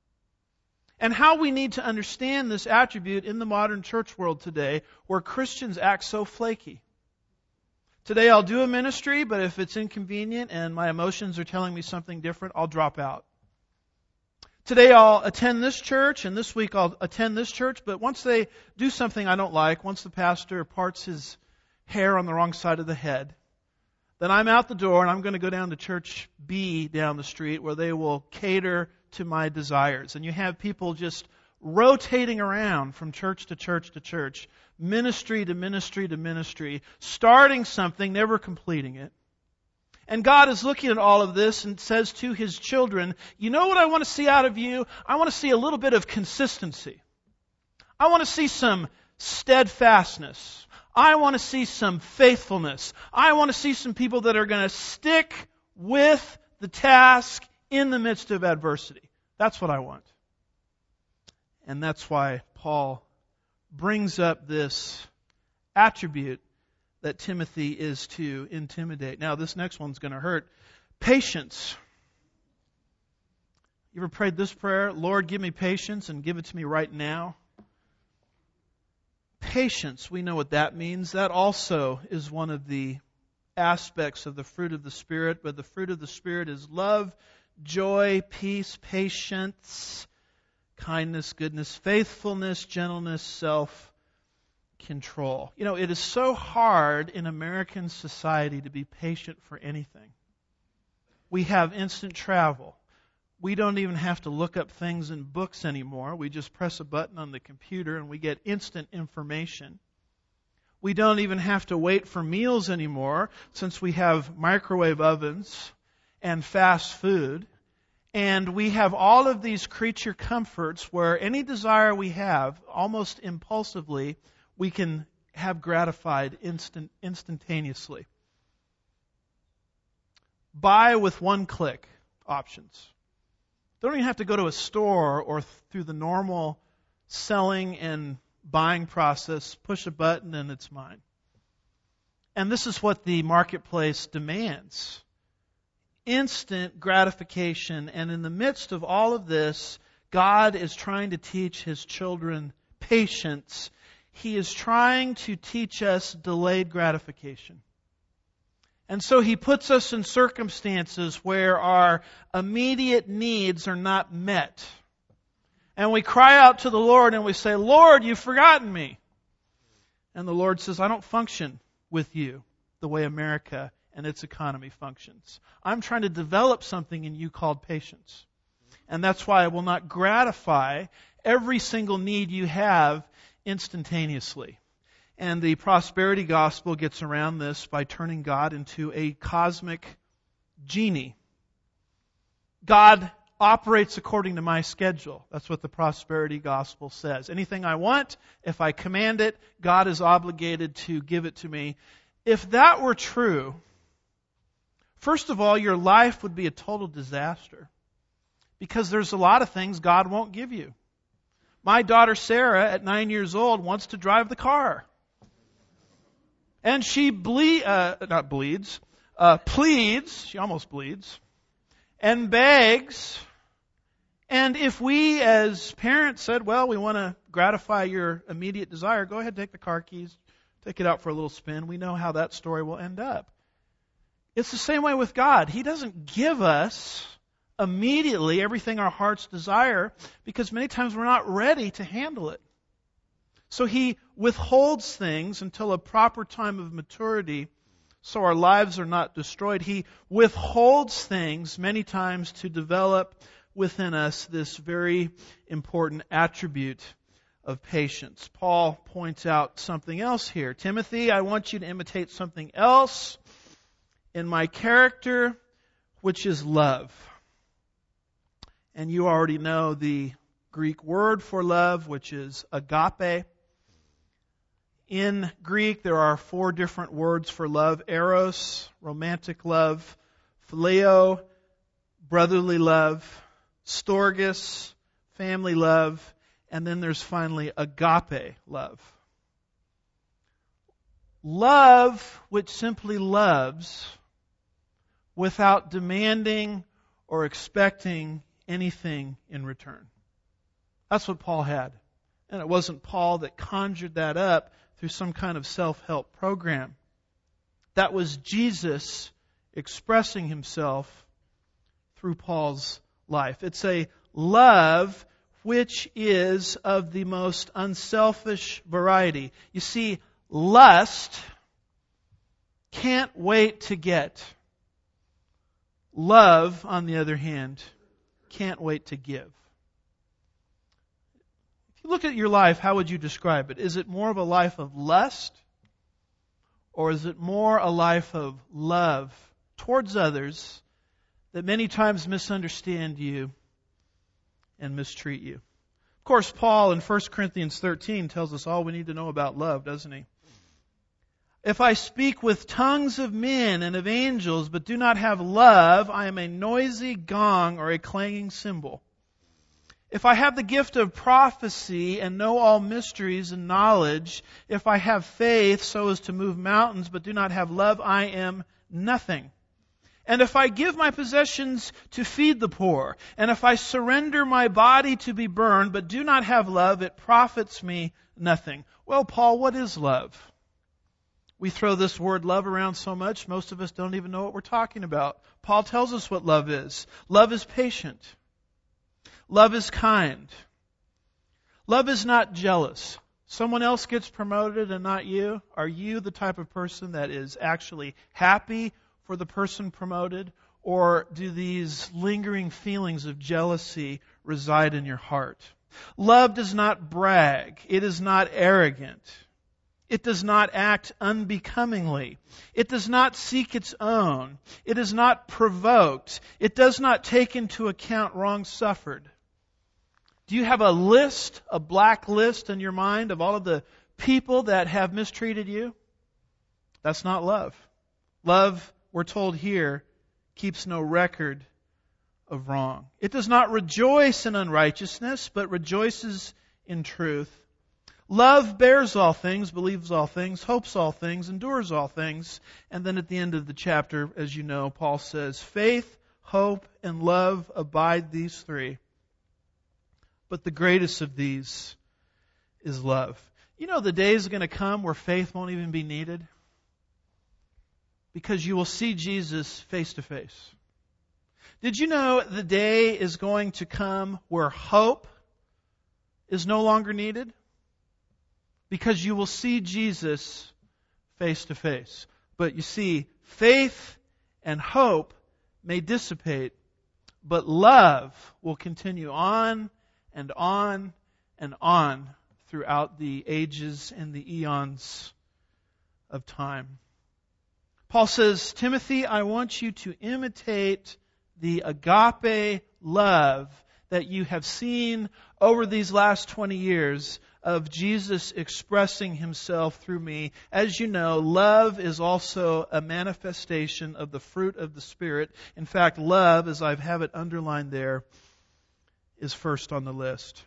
And how we need to understand this attribute in the modern church world today, where Christians act so flaky. Today I'll do a ministry, but if it's inconvenient and my emotions are telling me something different, I'll drop out. Today I'll attend this church, and this week I'll attend this church, but once they do something I don't like, once the pastor parts his hair on the wrong side of the head, then I'm out the door and I'm going to go down to church B down the street, where they will cater to my desires. And you have people just rotating around from church to church to church, ministry to ministry to ministry, starting something, never completing it. And God is looking at all of this and says to His children, you know what I want to see out of you? I want to see a little bit of consistency. I want to see some steadfastness. I want to see some faithfulness. I want to see some people that are going to stick with the task in the midst of adversity. That's what I want. And that's why Paul brings up this attribute that Timothy is to intimidate. Now, this next one's going to hurt. Patience. You ever prayed this prayer? Lord, give me patience and give it to me right now. Patience, we know what that means. That also is one of the aspects of the fruit of the Spirit. But the fruit of the Spirit is love, joy, peace, patience, kindness, goodness, faithfulness, gentleness, self-control. You know, it is so hard in American society to be patient for anything. We have instant travel. We don't even have to look up things in books anymore. We just press a button on the computer and we get instant information. We don't even have to wait for meals anymore since we have microwave ovens and fast food. And we have all of these creature comforts where any desire we have, almost impulsively, we can have gratified instant, instantaneously. Buy with one click options. Don't even have to go to a store or through the normal selling and buying process. Push a button and it's mine. And this is what the marketplace demands. Instant gratification. And in the midst of all of this, God is trying to teach His children patience. He is trying to teach us delayed gratification. And so He puts us in circumstances where our immediate needs are not met. And we cry out to the Lord and we say, Lord, you've forgotten me. And the Lord says, I don't function with you the way America and its economy functions. I'm trying to develop something in you called patience. And that's why I will not gratify every single need you have instantaneously. And the prosperity gospel gets around this by turning God into a cosmic genie. God operates according to my schedule. That's what the prosperity gospel says. Anything I want, if I command it, God is obligated to give it to me. If that were true, first of all, your life would be a total disaster. Because there's a lot of things God won't give you. My daughter Sarah, at nine years old, wants to drive the car. And she ble- uh, not bleeds, uh, pleads, she almost bleeds, and begs. And if we as parents said, well, we want to gratify your immediate desire, go ahead, take the car keys, take it out for a little spin. We know how that story will end up. It's the same way with God. He doesn't give us immediately everything our hearts desire because many times we're not ready to handle it. So He withholds things until a proper time of maturity so our lives are not destroyed. He withholds things many times to develop within us this very important attribute of patience. Paul points out something else here. Timothy, I want you to imitate something else in my character, which is love. And you already know the Greek word for love, which is agape. In Greek, there are four different words for love. Eros, romantic love. Phileo, brotherly love. Storgis, family love. And then there's finally agape love. Love which simply loves without demanding or expecting anything in return. That's what Paul had. And it wasn't Paul that conjured that up through some kind of self-help program. That was Jesus expressing Himself through Paul's life. It's a love which is of the most unselfish variety. You see, lust can't wait to get. Love, on the other hand, can't wait to give. If you look at your life, how would you describe it? Is it more of a life of lust? Or is it more a life of love towards others that many times misunderstand you and mistreat you? Of course, Paul in First Corinthians thirteen tells us all we need to know about love, doesn't he? If I speak with tongues of men and of angels, but do not have love, I am a noisy gong or a clanging cymbal. If I have the gift of prophecy and know all mysteries and knowledge, if I have faith so as to move mountains but do not have love, I am nothing. And if I give my possessions to feed the poor, and if I surrender my body to be burned but do not have love, it profits me nothing. Well, Paul, what is love? We throw this word love around so much, most of us don't even know what we're talking about. Paul tells us what love is. Love is patient. Love is kind. Love is not jealous. Someone else gets promoted and not you. Are you the type of person that is actually happy for the person promoted? Or do these lingering feelings of jealousy reside in your heart? Love does not brag. It is not arrogant. It does not act unbecomingly. It does not seek its own. It is not provoked. It does not take into account wrong suffered. Do you have a list, a black list in your mind of all of the people that have mistreated you? That's not love. Love, we're told here, keeps no record of wrong. It does not rejoice in unrighteousness, but rejoices in truth. Love bears all things, believes all things, hopes all things, endures all things. And then at the end of the chapter, as you know, Paul says, faith, hope, and love abide, these three. But the greatest of these is love. You know, the day is going to come where faith won't even be needed, because you will see Jesus face to face. Did you know the day is going to come where hope is no longer needed? Because you will see Jesus face to face. But you see, faith and hope may dissipate, but love will continue on and on and on throughout the ages and the eons of time. Paul says, Timothy, I want you to imitate the agape love that you have seen over these last twenty years of Jesus expressing Himself through me. As you know, love is also a manifestation of the fruit of the Spirit. In fact, love, as I have it underlined there, is first on the list.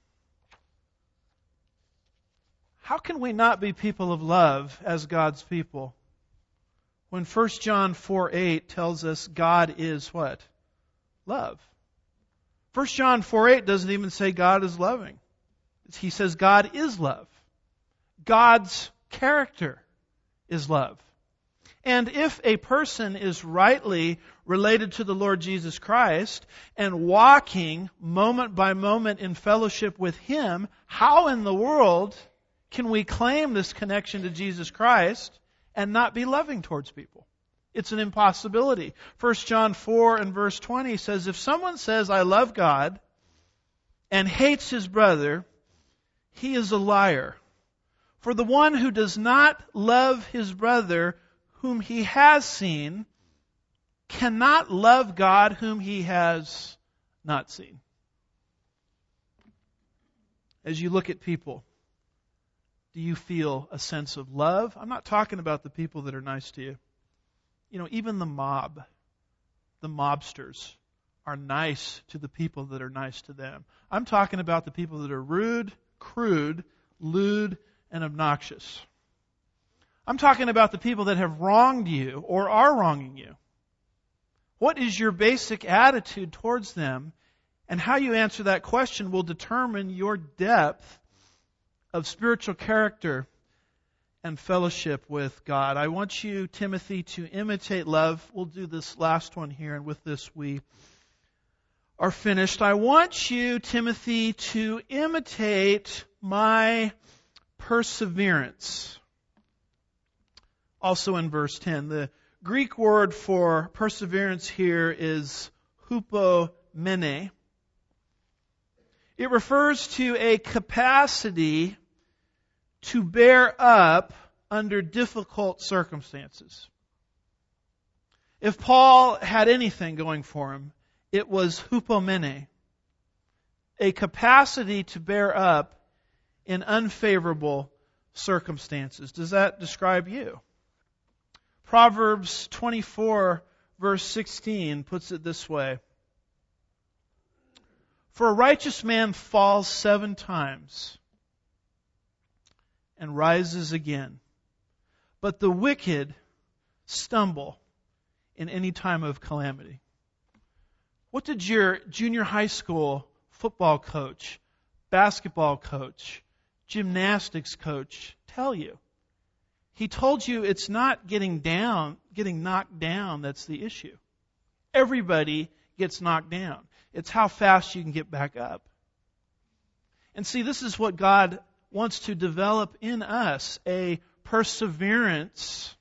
How can we not be people of love as God's people when First John four eight tells us God is what? Love. First John four eight doesn't even say God is loving. He says God is love. God's character is love. And if a person is rightly related to the Lord Jesus Christ and walking moment by moment in fellowship with Him, how in the world can we claim this connection to Jesus Christ and not be loving towards people? It's an impossibility. First John four and verse twenty says, if someone says, I love God, and hates his brother, he is a liar. For the one who does not love his brother whom he has seen cannot love God whom he has not seen. As you look at people, do you feel a sense of love? I'm not talking about the people that are nice to you. You know, even the mob, the mobsters, are nice to the people that are nice to them. I'm talking about the people that are rude, crude, lewd, and obnoxious. I'm talking about the people that have wronged you or are wronging you. What is your basic attitude towards them? And how you answer that question will determine your depth of spiritual character and fellowship with God. I want you, Timothy, to imitate love. We'll do this last one here, and with this we are finished. I want you, Timothy, to imitate my perseverance. Also in verse ten, the Greek word for perseverance here is hupomene. It refers to a capacity to bear up under difficult circumstances. If Paul had anything going for him, it was hupomene, a capacity to bear up in unfavorable circumstances. Does that describe you? Proverbs twenty-four, verse sixteen puts it this way. For a righteous man falls seven times and rises again, but the wicked stumble in any time of calamity. What did your junior high school football coach, basketball coach, gymnastics coach tell you? He told you it's not getting down, getting knocked down that's the issue. Everybody gets knocked down. It's how fast you can get back up. And see, this is what God wants to develop in us, a perseverance,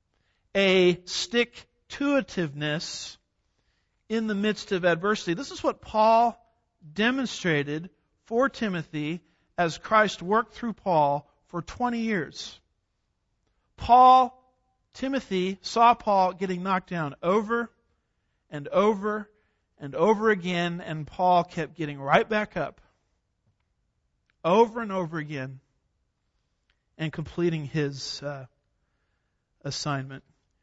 a stick-to-itiveness in the midst of adversity. This is what Paul demonstrated for Timothy as Christ worked through Paul for twenty years. Paul, Timothy saw Paul getting knocked down over and over and over again, and Paul kept getting right back up over and over again and completing his uh, assignment.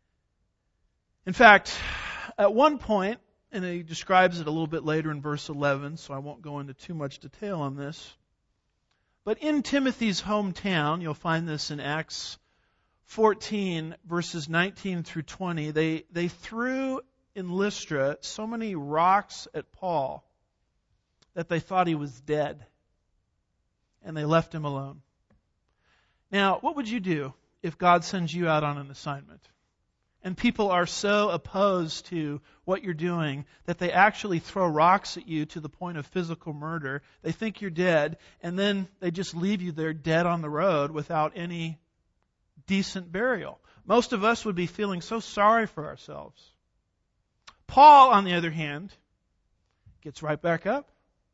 In fact, at one point, and he describes it a little bit later in verse eleven, so I won't go into too much detail on this, but in Timothy's hometown, you'll find this in Acts fourteen, verses nineteen through twenty, they, they threw in Lystra so many rocks at Paul that they thought he was dead. And they left him alone. Now, what would you do if God sends you out on an assignment? And people are so opposed to what you're doing that they actually throw rocks at you to the point of physical murder. They think you're dead, and then they just leave you there dead on the road without any decent burial. Most of us would be feeling so sorry for ourselves. Paul, on the other hand, gets right back up,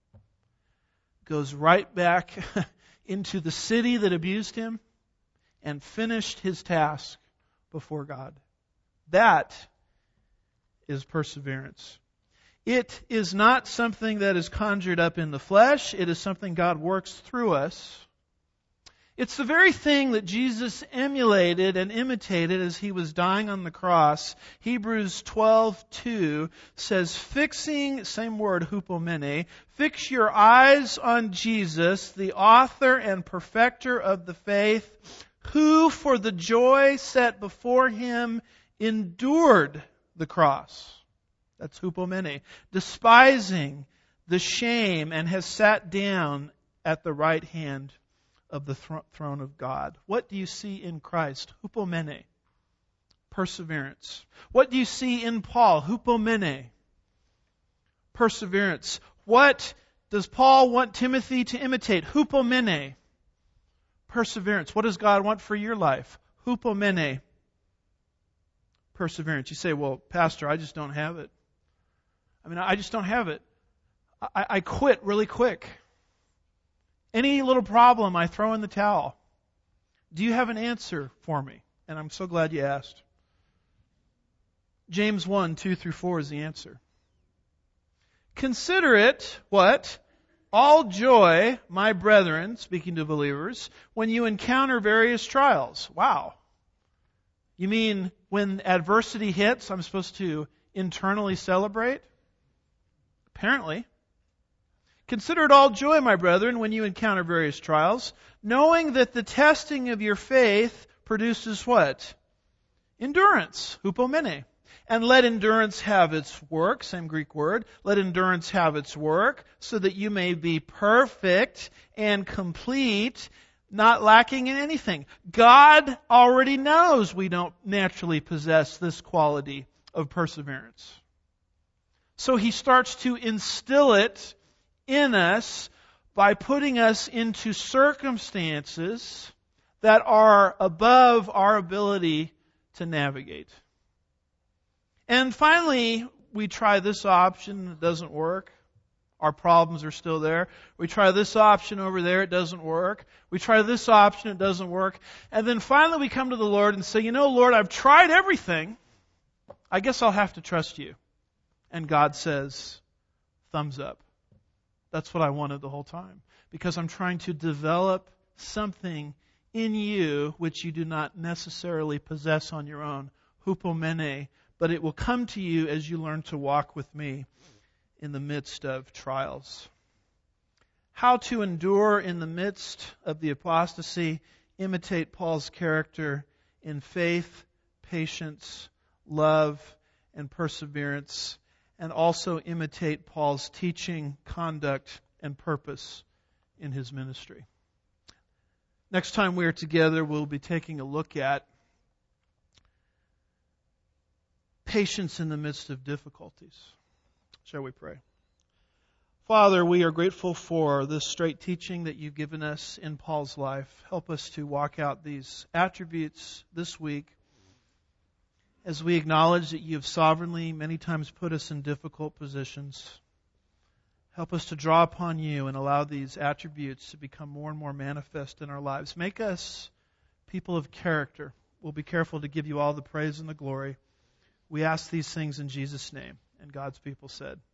goes right back into the city that abused him, and finished his task before God. That is perseverance. It is not something that is conjured up in the flesh. It is something God works through us. It's the very thing that Jesus emulated and imitated as he was dying on the cross. Hebrews twelve two says, fixing, same word, hupomene, fix your eyes on Jesus, the author and perfecter of the faith, who for the joy set before him endured the cross. That's hupomene. Despising the shame, and has sat down at the right hand of the th- throne of God. What do you see in Christ? Hupomene. Perseverance. What do you see in Paul? Hupomene. Perseverance. What does Paul want Timothy to imitate? Hupomene. Perseverance. What does God want for your life? Hupomene. Perseverance. You say, well, Pastor, I just don't have it. I mean, I just don't have it. I, I quit really quick. Any little problem, I throw in the towel. Do you have an answer for me? And I'm so glad you asked. James one, two through four is the answer. Consider it, what? All joy, my brethren, speaking to believers, when you encounter various trials. Wow. You mean when adversity hits, I'm supposed to internally celebrate? Apparently. Consider it all joy, my brethren, when you encounter various trials, knowing that the testing of your faith produces what? Endurance, hupomene. And let endurance have its work, same Greek word, let endurance have its work, so that you may be perfect and complete, not lacking in anything. God already knows we don't naturally possess this quality of perseverance. So He starts to instill it in us by putting us into circumstances that are above our ability to navigate. And finally, we try this option, it doesn't work. Our problems are still there. We try this option over there, it doesn't work. We try this option, it doesn't work. And then finally we come to the Lord and say, you know, Lord, I've tried everything. I guess I'll have to trust you. And God says, thumbs up. That's what I wanted the whole time. Because I'm trying to develop something in you which you do not necessarily possess on your own. Hupomene. But it will come to you as you learn to walk with me in the midst of trials. how to endure in the midst of the apostasy, imitate Paul's character in faith, patience, love, and perseverance, and also imitate Paul's teaching, conduct, and purpose in his ministry. Next time we are together, we'll be taking a look at patience in the midst of difficulties. Shall we pray? Father, we are grateful for this straight teaching that you've given us in Paul's life. Help us to walk out these attributes this week as we acknowledge that you have sovereignly many times put us in difficult positions. Help us to draw upon you and allow these attributes to become more and more manifest in our lives. Make us people of character. We'll be careful to give you all the praise and the glory. We ask these things in Jesus' name. And God's people said,